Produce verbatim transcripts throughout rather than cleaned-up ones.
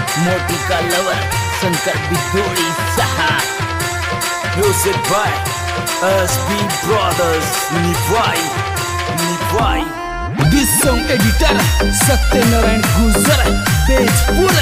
मोटू का लवर शंकर बिदोड़ी सहा music by SP brothers निभाई निभाई this song editor Satyanarayan Gujar Tejpur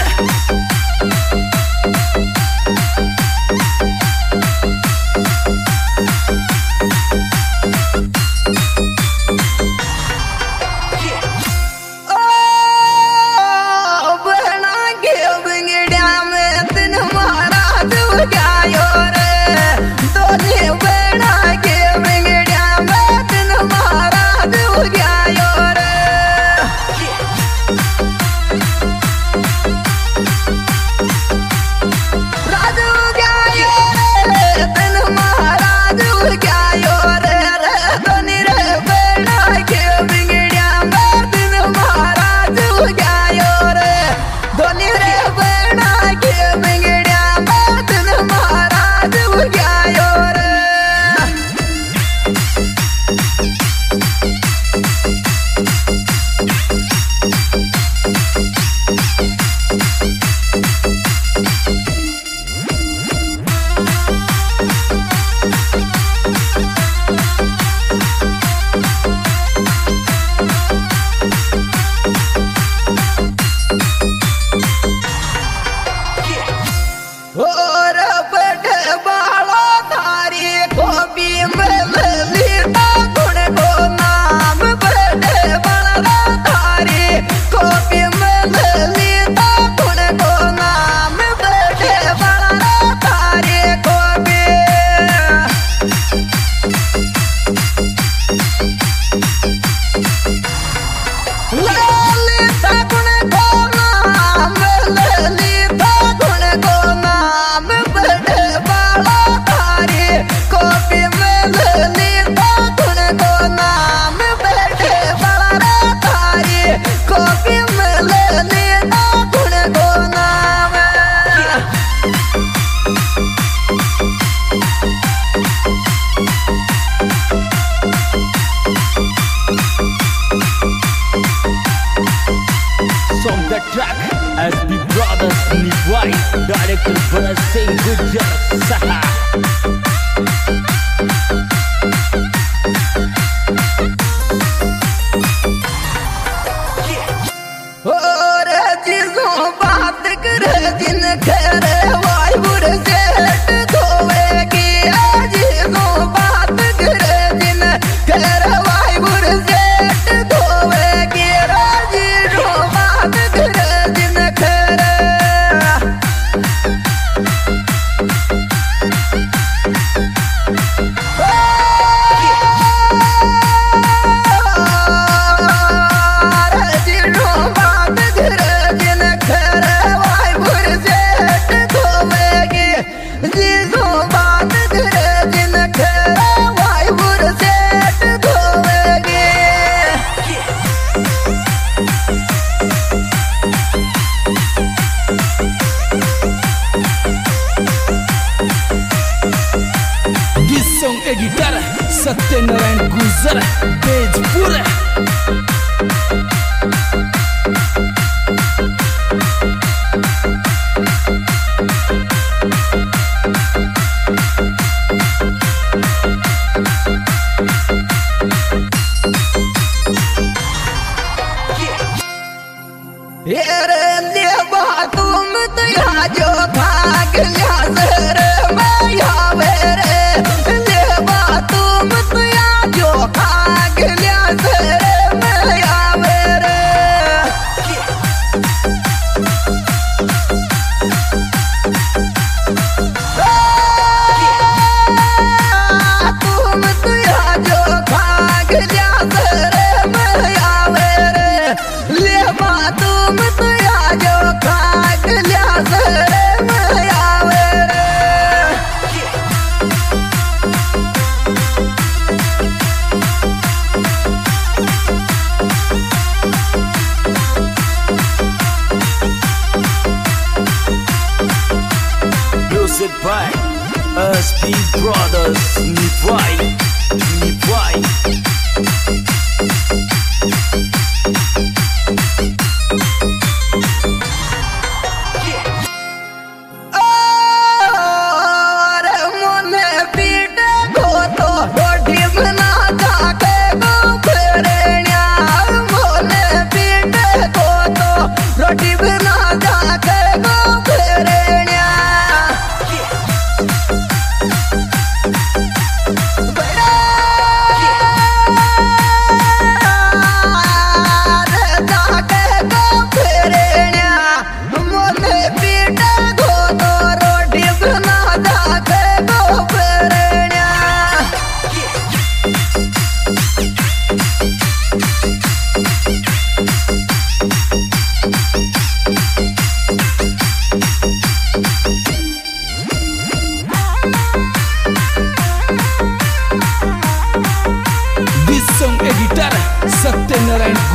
S B Brothers निभाई डायरेक्टर भरत सिंह गुजर सहा और जिसो बात करे जिन करे वायुर से धोवेगी जिसो बात करे जिन करे वायुर से धोवेगी जिसो बात करे जिन करे एडिटर सत्यनारायण गुजर तेजपुर तुम तो यहाँ जो भाग लिया सर मैं यहाँ तुम तो यहाँ जो भाग लिया सर मैं यहाँ तुम तो यहाँ जो भाग लिया सर मैं यहाँ तुम तो यहाँ जो भाग लिया सर मैं यहाँ Music by S B Brothers निभाई निभाई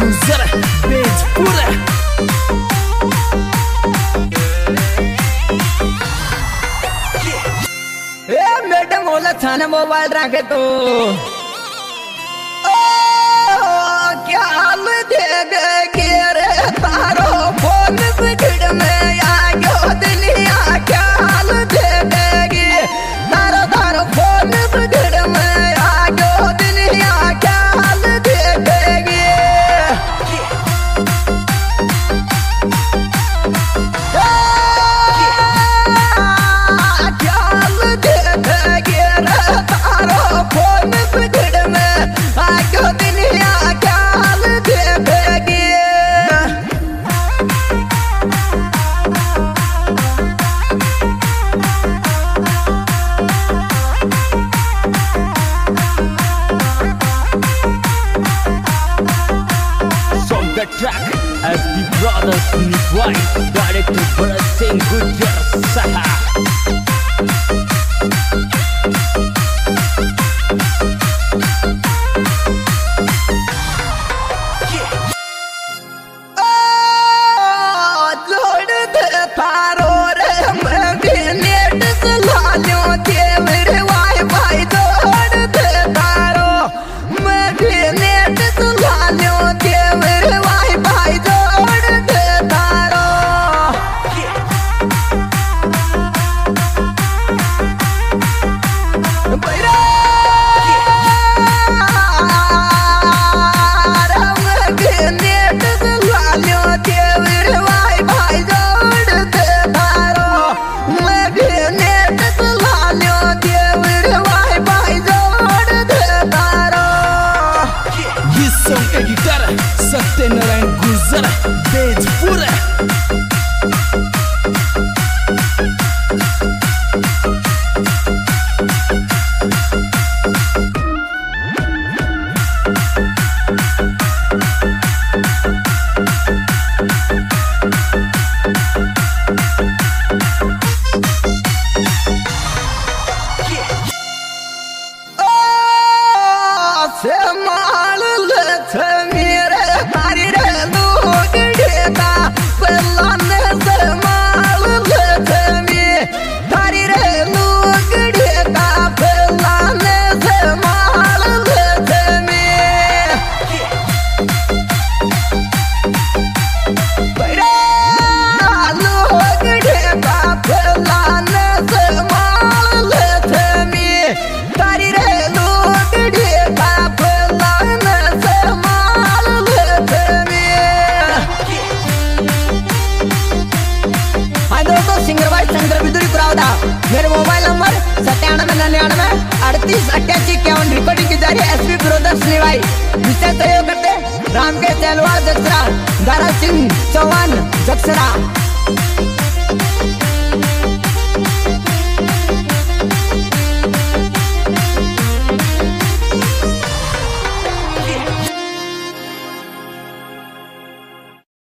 गुजर बेजपुर ए मैडम बोला थाने मोबाइल रखे तो ओ क्या हाल देगे रे तारो फोन बिगड़ में आ गयो दुनिया क्या हाल देगी तारो तारो फोन बिगड़ में आ गयो दुनिया क्या हाल देगी फोन बिगड़ में आगे दुनिया क्या हाल देगी From the track as the brothers Nitwai, director Bharat Singh Gujar Saha. Editor Satyanarayan Gujar Bejpur मेरे मोबाइल नंबर सत्तानवे निन्यानवे अड़तीस अट्ठासी इक्यावन रिकॉर्डिंग की जा रही है एसपी ब्रदर्स निवाई विशेष सहयोग करते राम के चैलवाड़